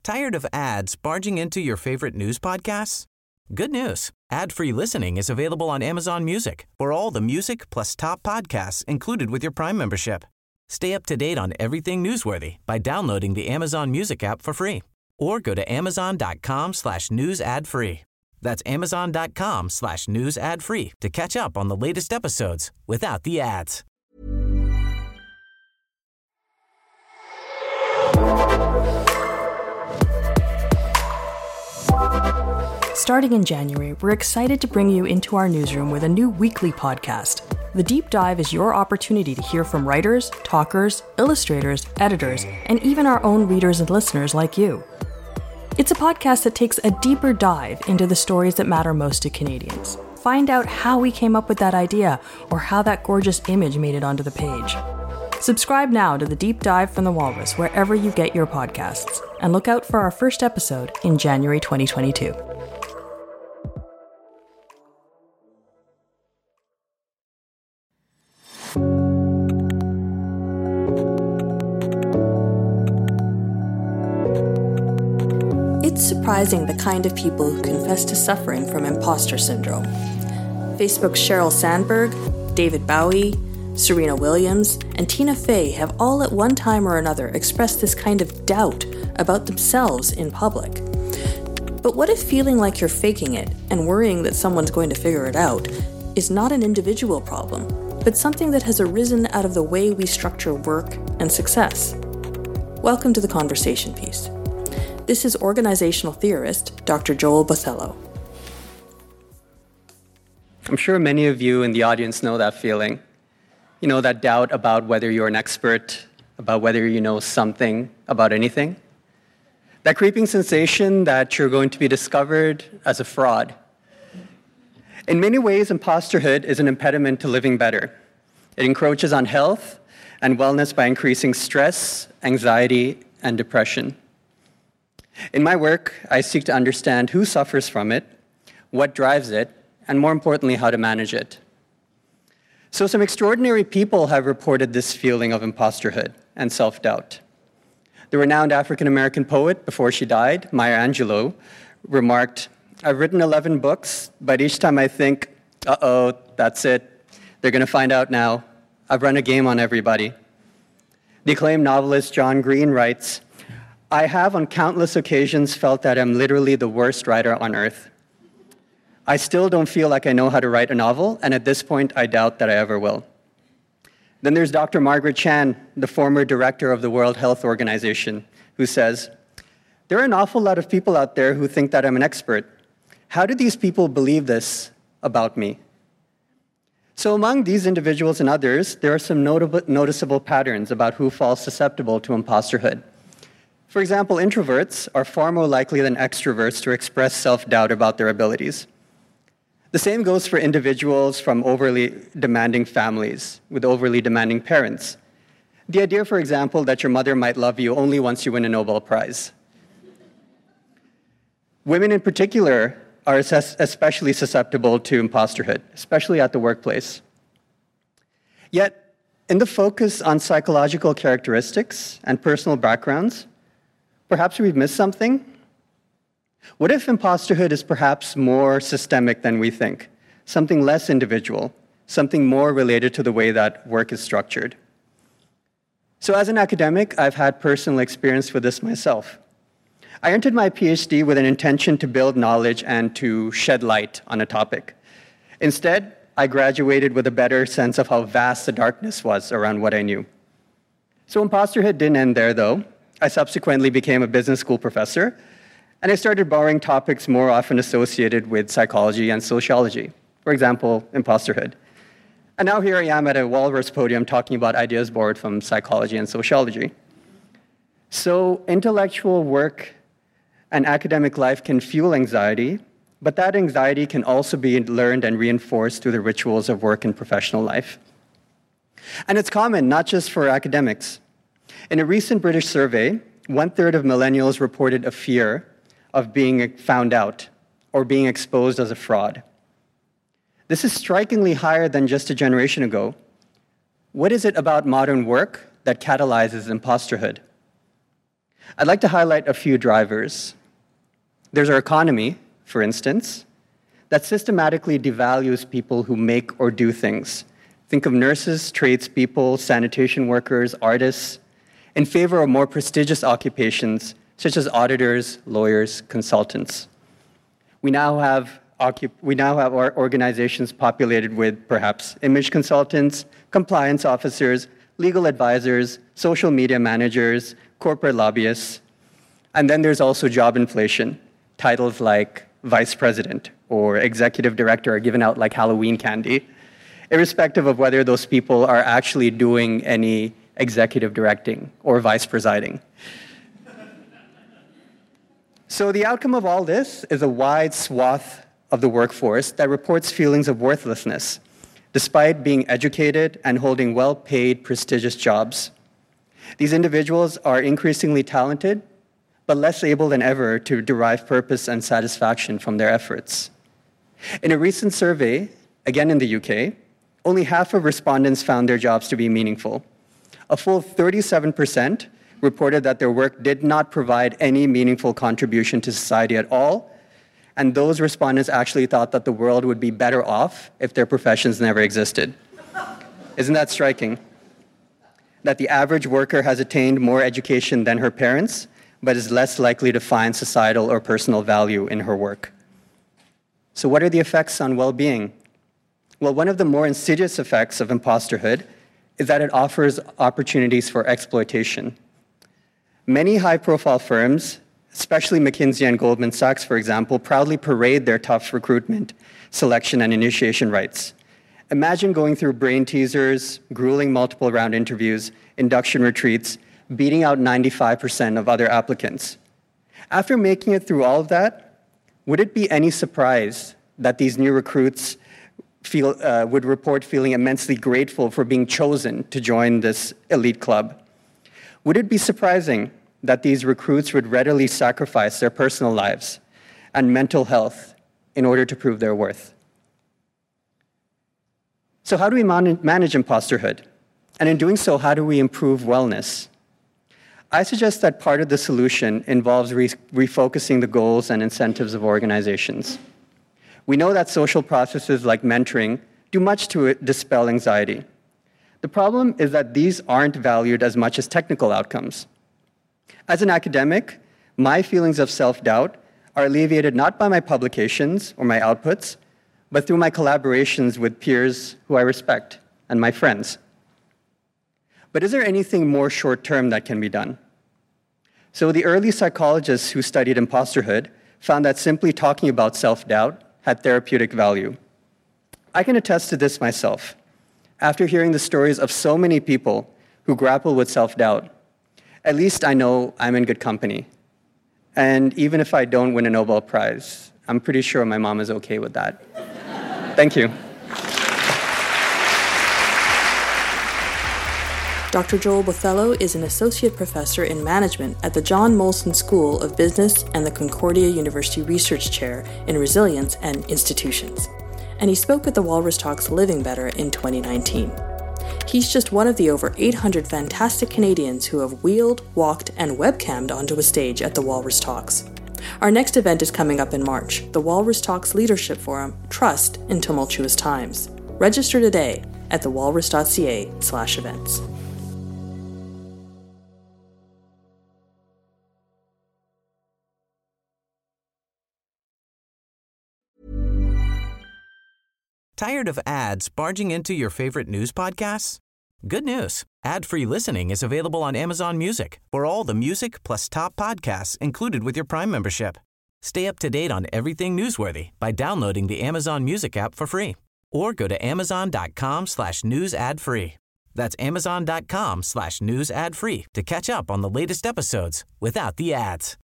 Tired of ads barging into your favorite news podcasts? Good news. Ad-free listening is available on Amazon Music for all the music plus top podcasts included with your Prime membership. Stay up to date on everything newsworthy by downloading the Amazon Music app for free or go to amazon.com/news ad free. That's amazon.com/news ad free to catch up on the latest episodes without the ads. Starting in January, we're excited to bring you into our newsroom with a new weekly podcast. The Deep Dive is your opportunity to hear from writers, talkers, illustrators, editors, and even our own readers and listeners like you. It's a podcast that takes a deeper dive into the stories that matter most to Canadians. Find out how we came up with that idea or how that gorgeous image made it onto the page. Subscribe now to The Deep Dive from the Walrus wherever you get your podcasts, and look out for our first episode in January 2022. It's surprising the kind of people who confess to suffering from imposter syndrome. Facebook's Sheryl Sandberg, David Bowie, Serena Williams, and Tina Fey have all at one time or another expressed this kind of doubt about themselves in public. But what if feeling like you're faking it and worrying that someone's going to figure it out is not an individual problem, but something that has arisen out of the way we structure work and success? Welcome to the conversation piece. This is organizational theorist Dr. Joel Bothello. I'm sure many of you in the audience know that feeling. You know, that doubt about whether you're an expert, about whether you know something about anything. That creeping sensation that you're going to be discovered as a fraud. In many ways, imposterhood is an impediment to living better. It encroaches on health and wellness by increasing stress, anxiety, and depression. In my work, I seek to understand who suffers from it, what drives it, and more importantly, how to manage it. So some extraordinary people have reported this feeling of imposterhood and self-doubt. The renowned African-American poet, before she died, Maya Angelou, remarked, "I've written 11 books, but each time I think, uh-oh, that's it. They're going to find out now. I've run a game on everybody." The acclaimed novelist John Green writes, "I have on countless occasions felt that I'm literally the worst writer on earth. I still don't feel like I know how to write a novel, and at this point, I doubt that I ever will." Then there's Dr. Margaret Chan, the former director of the World Health Organization, who says, "There are an awful lot of people out there who think that I'm an expert. How do these people believe this about me?" So among these individuals and others, there are some noticeable patterns about who falls susceptible to imposterhood. For example, introverts are far more likely than extroverts to express self-doubt about their abilities. The same goes for individuals from overly demanding families with overly demanding parents. The idea, for example, that your mother might love you only once you win a Nobel Prize. Women in particular are especially susceptible to imposterhood, especially at the workplace. Yet, in the focus on psychological characteristics and personal backgrounds, perhaps we've missed something. What if imposterhood is perhaps more systemic than we think, something less individual, something more related to the way that work is structured? So as an academic, I've had personal experience with this myself. I entered my PhD with an intention to build knowledge and to shed light on a topic. Instead, I graduated with a better sense of how vast the darkness was around what I knew. So imposterhood didn't end there, though. I subsequently became a business school professor, and I started borrowing topics more often associated with psychology and sociology, for example, imposterhood. And now here I am at a Walrus podium talking about ideas borrowed from psychology and sociology. So intellectual work and academic life can fuel anxiety, but that anxiety can also be learned and reinforced through the rituals of work and professional life. And it's common, not just for academics. In a recent British survey, 1/3 of millennials reported a fear of being found out or being exposed as a fraud. This is strikingly higher than just a generation ago. What is it about modern work that catalyzes imposterhood? I'd like to highlight a few drivers. There's our economy, for instance, that systematically devalues people who make or do things. Think of nurses, tradespeople, sanitation workers, artists, in favor of more prestigious occupations such as auditors, lawyers, consultants. We now have our organizations populated with perhaps image consultants, compliance officers, legal advisors, social media managers, corporate lobbyists. And then there's also job inflation. Titles like vice president or executive director are given out like Halloween candy, irrespective of whether those people are actually doing any executive directing or vice presiding. So the outcome of all this is a wide swath of the workforce that reports feelings of worthlessness, despite being educated and holding well-paid, prestigious jobs. These individuals are increasingly talented, but less able than ever to derive purpose and satisfaction from their efforts. In a recent survey, again in the UK, only half of respondents found their jobs to be meaningful. A full 37% reported that their work did not provide any meaningful contribution to society at all, and those respondents actually thought that the world would be better off if their professions never existed. Isn't that striking? That the average worker has attained more education than her parents, but is less likely to find societal or personal value in her work. So what are the effects on well-being? Well, one of the more insidious effects of imposterhood is that it offers opportunities for exploitation. Many high-profile firms, especially McKinsey and Goldman Sachs, for example, proudly parade their tough recruitment, selection, and initiation rights. Imagine going through brain teasers, grueling multiple round interviews, induction retreats, beating out 95% of other applicants. After making it through all of that, would it be any surprise that these new recruits would report feeling immensely grateful for being chosen to join this elite club? Would it be surprising that these recruits would readily sacrifice their personal lives and mental health in order to prove their worth? So how do we manage imposterhood? And in doing so, how do we improve wellness? I suggest that part of the solution involves refocusing the goals and incentives of organizations. We know that social processes like mentoring do much to dispel anxiety. The problem is that these aren't valued as much as technical outcomes. As an academic, my feelings of self-doubt are alleviated not by my publications or my outputs, but through my collaborations with peers who I respect and my friends. But is there anything more short-term that can be done? So the early psychologists who studied imposterhood found that simply talking about self-doubt had therapeutic value. I can attest to this myself. After hearing the stories of so many people who grapple with self-doubt, at least I know I'm in good company. And even if I don't win a Nobel Prize, I'm pretty sure my mom is okay with that. Thank you. Dr. Joel Bothello is an associate professor in management at the John Molson School of Business and the Concordia University Research Chair in Resilience and Institutions. And he spoke at the Walrus Talks Living Better in 2019. He's just one of the over 800 fantastic Canadians who have wheeled, walked, and webcammed onto a stage at the Walrus Talks. Our next event is coming up in March, the Walrus Talks Leadership Forum, Trust in Tumultuous Times. Register today at thewalrus.ca/events. Tired of ads barging into your favorite news podcasts? Good news. Ad-free listening is available on Amazon Music for all the music plus top podcasts included with your Prime membership. Stay up to date on everything newsworthy by downloading the Amazon Music app for free or go to amazon.com/news ad free. That's amazon.com/news ad free to catch up on the latest episodes without the ads.